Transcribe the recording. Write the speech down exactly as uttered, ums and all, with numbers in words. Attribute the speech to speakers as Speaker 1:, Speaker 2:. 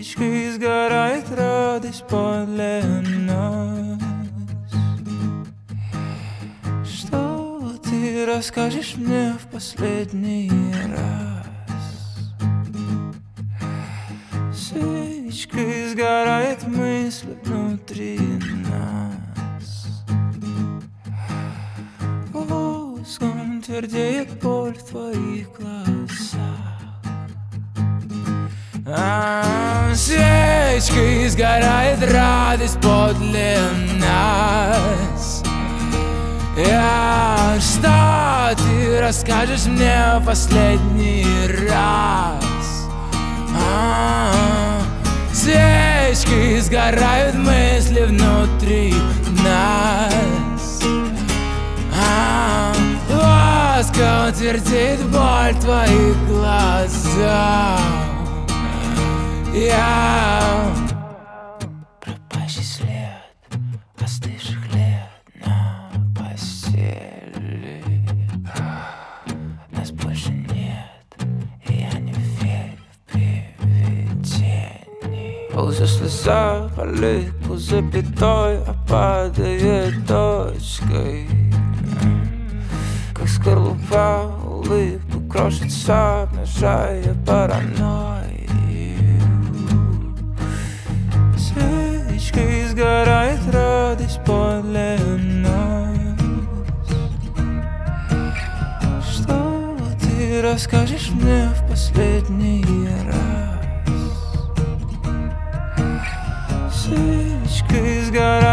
Speaker 1: Свечка сгорает, радость подле нас. Что ты расскажешь мне в последний раз? Свечка сгорает, мысли внутри нас. Воском твердеет боль в твоих глазах. А, свечкой сгорает радость подле нас. Я, что ты расскажешь мне в последний раз? А, свечкой сгорают мысли внутри нас. А, воском твердит боль в твоих глазах. Я пропащий след остывших лет на постели. Нас больше нет, и я не верю в привидений. Ползет слеза по лику запятой, а падает точкой. Как скорлупа улыбку крошится, обнажая паранойю. Свечкой сгорает радость подле нас. Что ты расскажешь мне в последний раз? Свечкой сгорает